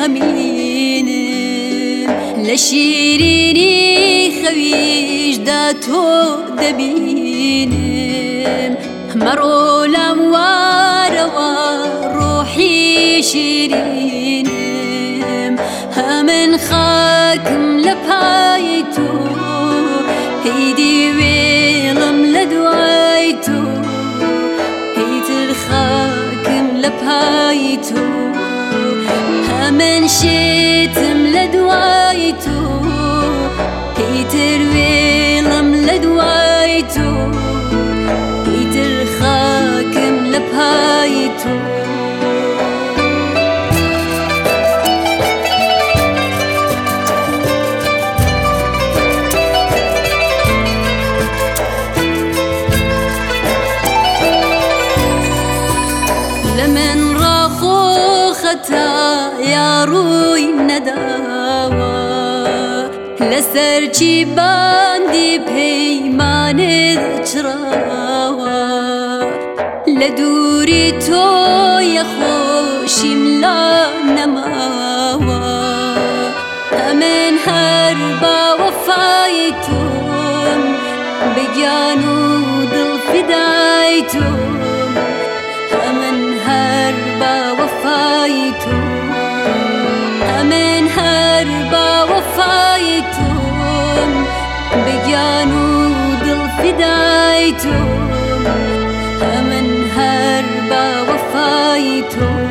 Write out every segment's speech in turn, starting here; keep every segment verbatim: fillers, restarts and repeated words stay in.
همینم لشیرینی خویش دا تو دبینم مرولم واروا روحي شيرينم همن خاكم لبهايتو هيدي ويلم لدوايتو هيتر خاكم لبهايتو همن شيتم لدوايتو هيتر ويلم لدوايتو هيتر خاكم لبهايتو لمن راخو خطا يا روي نداوا لسرچی باندی پیمان چراوا لدوری تو یخوشیم لا نماوا همن هر با وفایتون بگیانو دل فدایتون همن هر با وفایتون همن هر با وفایتون بگیانو دل فدایتون همن هر با وفایتون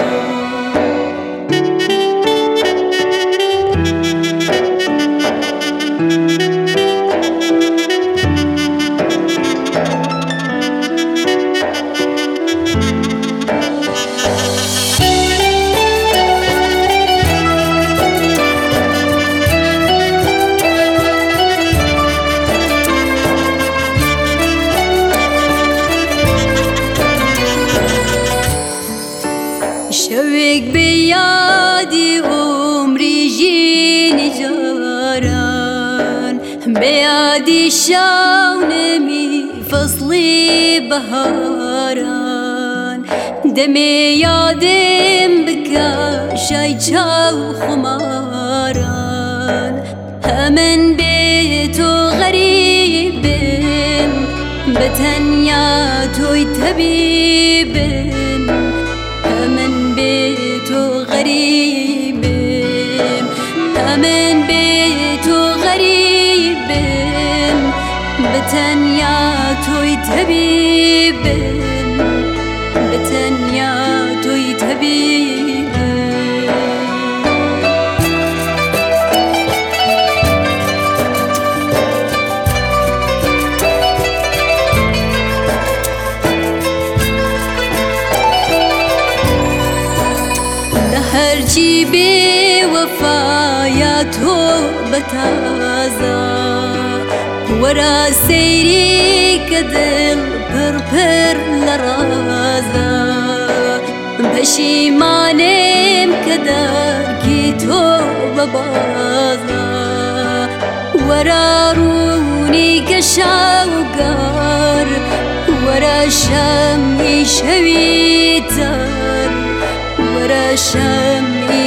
شوق بيادي عمري جيني جاران بيادي شاونمي فصلي بهاران دمي يادم بكا شايجا خماران همن بيتو غريب بتنيا توي تبيب همن بيتو غريب همن بيتو غريب بتنيا توي تبيب بتنيا توي تبيب هرچی بی وفایاتو بتازا ورا سیری کدل پر پر لرازا پشیمانم کدر کی تو ببازا ورا رونی کشاوگر ورا شمی شویتر ورا شمعی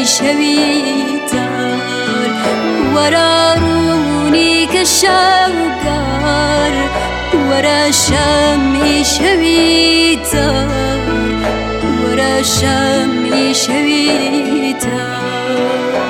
شویتر ورا رونی کشاوگر ورا شمعی شویتر ورا شمعی شویتر